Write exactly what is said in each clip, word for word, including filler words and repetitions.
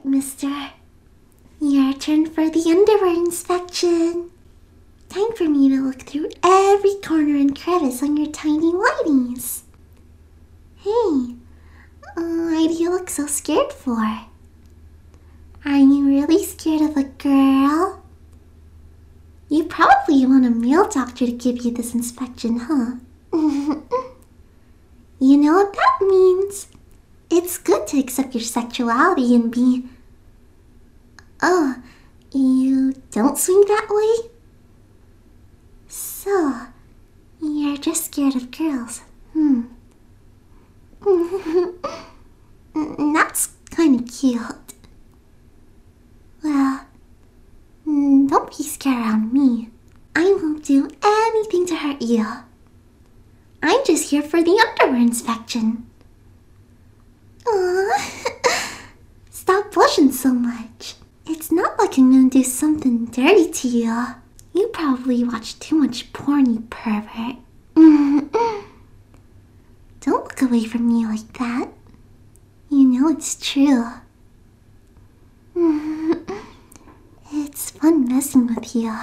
mister. Your turn for the underwear inspection. Time for me to look through every corner and crevice on your tiny whities. Hey, why do you look so scared for? Are you really scared of a girl? You probably want a male doctor to give you this inspection, huh? You know what that means? It's good to accept your sexuality and be... Oh, you don't swing that way? So, you're just scared of girls, hmm. That's kinda cute. Well, don't be scared around me. I won't do anything to hurt you. I'm just here for the underwear inspection. Aww. Stop blushing so much. It's not like I'm gonna do something dirty to you. You probably watch too much porn, you pervert. Don't look away from me like that. You know it's true. It's fun messing with you.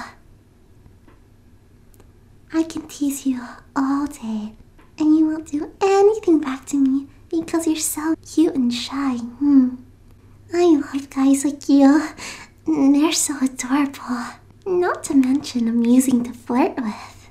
I can tease you all day, and you won't do anything back to me because you're so cute and shy. Hmm. I love guys like you. They're so adorable. Not to mention amusing to flirt with.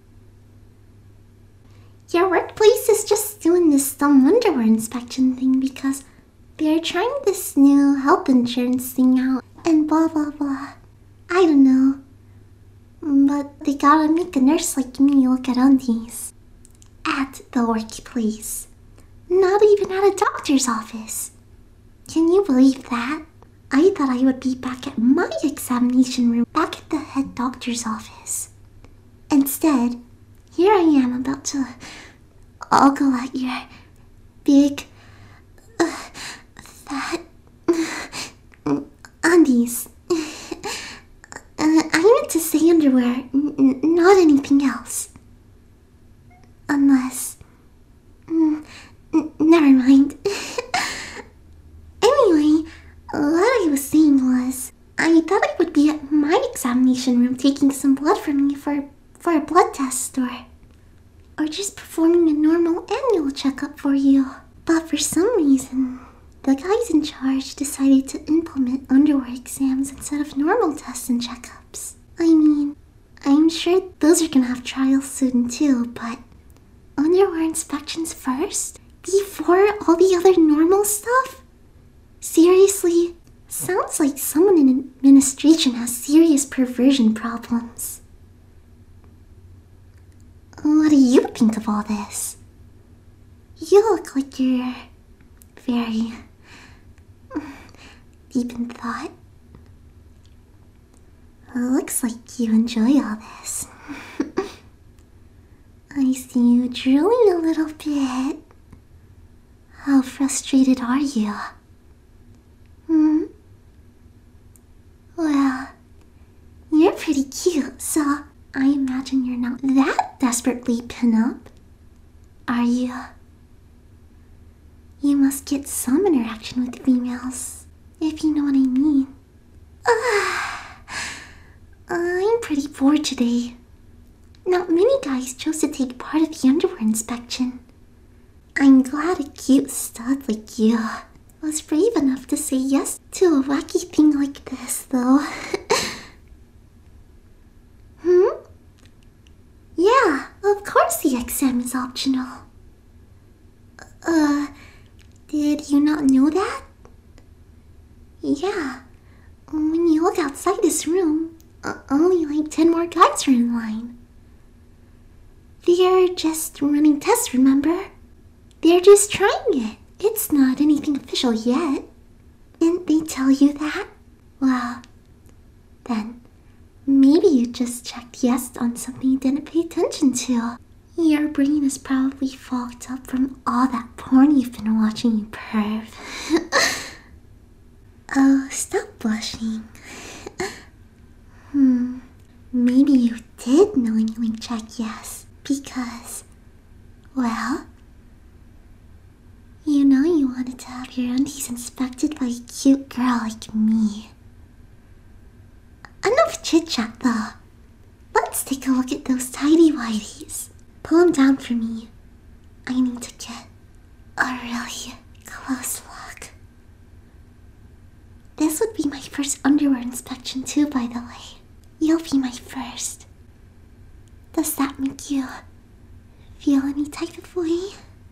Your workplace is just doing this dumb underwear inspection thing because they're trying this new health insurance thing out and blah blah blah. I don't know. But they gotta make a nurse like me look at undies. At the workplace. Not even at a doctor's office. Can you believe that? I thought I would be back at my examination room, back at the head doctor's office. Instead, here I am about to ogle at your big, uh, fat uh, undies. Uh, I meant to say underwear, n not anything else. Unless... Mm, n never mind. Anyway, what I was saying was, I thought I would be at my examination room taking some blood from you for, for a blood test or... or just performing a normal annual checkup for you. But for some reason, the guys in charge decided to implement underwear exams instead of normal tests and checkups. I mean, I'm sure those are gonna have trials soon too, but underwear inspections first? Before all the other normal stuff? Seriously? Sounds like someone in administration has serious perversion problems. What do you think of all this? You look like you're very deep in thought. Looks like you enjoy all this. I see you drooling a little bit. How frustrated are you? Hmm? Well, you're pretty cute, so I imagine you're not that desperately pin-up, are you? You must get some interaction with females, if you know what I mean. I'm pretty bored today. Not many guys chose to take part of the underwear inspection. I'm glad a cute stud like you was brave enough to say yes to a wacky thing like this, though. Hmm? Yeah, of course the exam is optional. Uh, did you not know that? Yeah, when you look outside this room, uh, only like ten more guys are in line. They're just running tests, remember? They're just trying it. It's not anything official yet. Didn't they tell you that? Well, then, maybe you just checked yes on something you didn't pay attention to. Your brain is probably fogged up from all that porn you've been watching, you perv. Oh, stop blushing. Hmm, maybe you did knowingly check yes because, well, You know you wanted to have your undies inspected by a cute girl like me. Enough chit-chat though. Let's take a look at those tidy-whities. Pull them down for me. I need to get a really close look. This would be my first underwear inspection too, by the way. You'll be my first. Does that make you feel any type of way?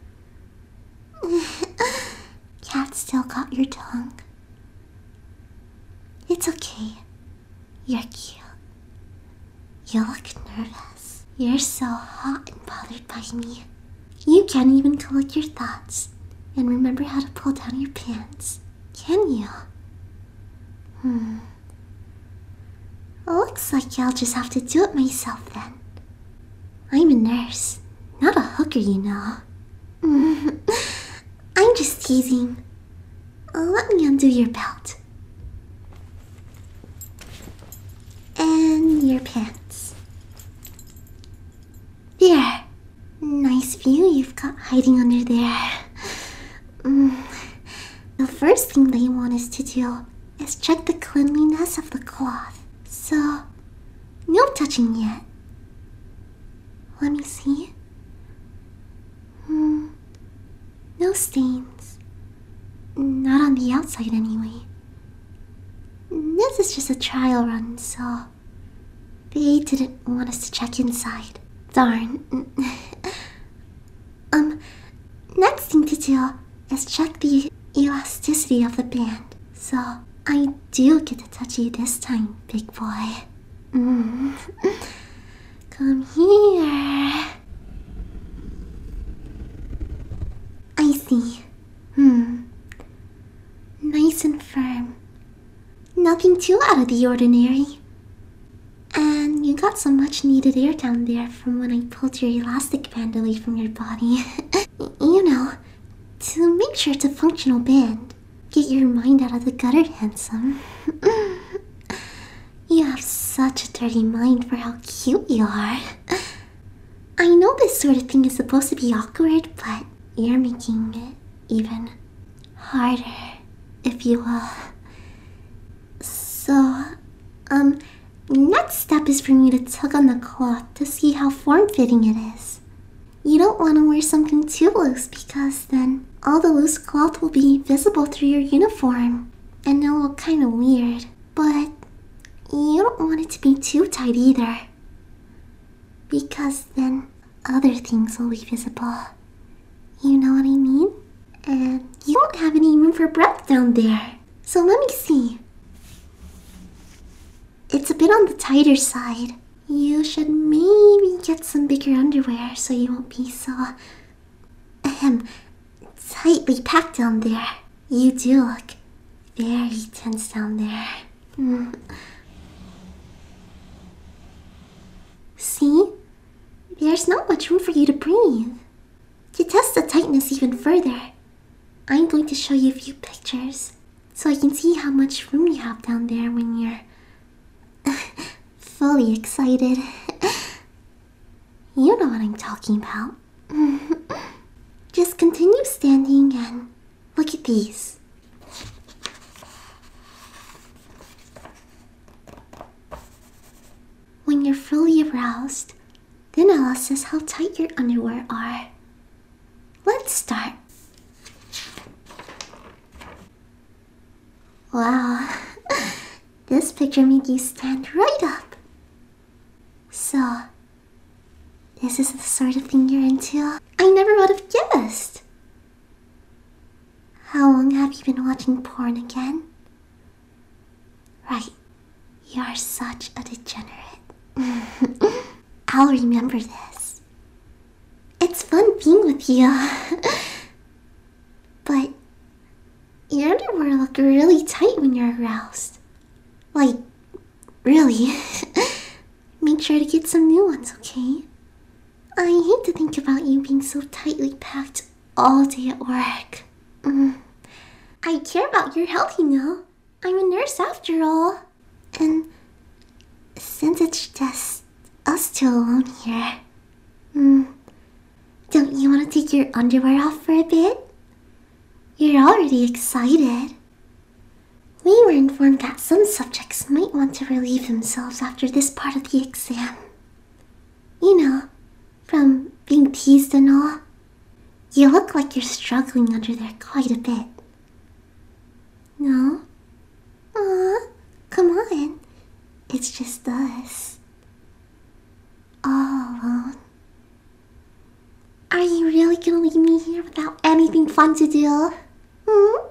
Cat still got your tongue. It's okay. You're cute. You look nervous. You're so hot and bothered by me. You can't even collect your thoughts and remember how to pull down your pants, can you? Hmm. Looks like I'll just have to do it myself then. I'm a nurse, not a hooker, you know. I'm just teasing. Let me undo your belt. And your pants. There. Nice view you've got hiding under there. Mm. The first thing they want us to do is check the cleanliness of the cloth. So, no touching yet. Let me see. Hmm. No stains. Not on the outside anyway. This is just a trial run, so they didn't want us to check inside. Darn. um, next thing to do is check the elasticity of the band. So I do get to touch you this time, big boy. Mm. Come here. I see. Hmm. Nice and firm. Nothing too out of the ordinary. And you got some much needed air down there from when I pulled your elastic band away from your body. You know, to make sure it's a functional band. Get your mind out of the gutter, handsome. You have such a dirty mind for how cute you are. I know this sort of thing is supposed to be awkward, but you're making it even harder, if you will. So, um, next step is for me to tug on the cloth to see how form-fitting it is. You don't want to wear something too loose because then all the loose cloth will be visible through your uniform and it'll look kind of weird. But you don't want it to be too tight either because then other things will be visible. You know what I mean? And you won't have any room for breath down there. So let me see. It's a bit on the tighter side. You should maybe get some bigger underwear so you won't be so ahem, tightly packed down there. You do look very tense down there. Mm. See? There's not much room for you to breathe. To test the tightness even further, I'm going to show you a few pictures so I can see how much room you have down there when you're fully excited. You know what I'm talking about. Just continue standing and look at these. When you're fully aroused, then I'll assess how tight your underwear are. Let's start. Wow, this picture made you stand right up. So, this is the sort of thing you're into? I never would have guessed. How long have you been watching porn again? Right, you're such a degenerate. I'll remember this. It's fun being with you. But your underwear look really tight when you're aroused. Like, really. Make sure to get some new ones, okay? I hate to think about you being so tightly packed all day at work. Mm. I care about your health, you know. I'm a nurse after all. And since it's just us two alone here, mm, don't you want to take your underwear off for a bit? You're already excited. We were informed that some subjects might want to relieve themselves after this part of the exam. You know, from being teased and all. You look like you're struggling under there quite a bit. No? Aw, come on. It's just us. All alone. Are you really gonna leave me here without anything fun to do? Hmm?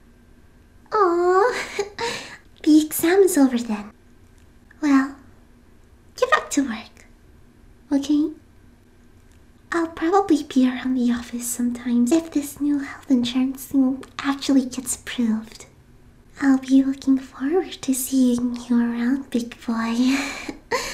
Aww. The exam is over then. Well, get back to work. Okay? I'll probably be around the office sometimes if this new health insurance thing actually gets approved. I'll be looking forward to seeing you around, big boy.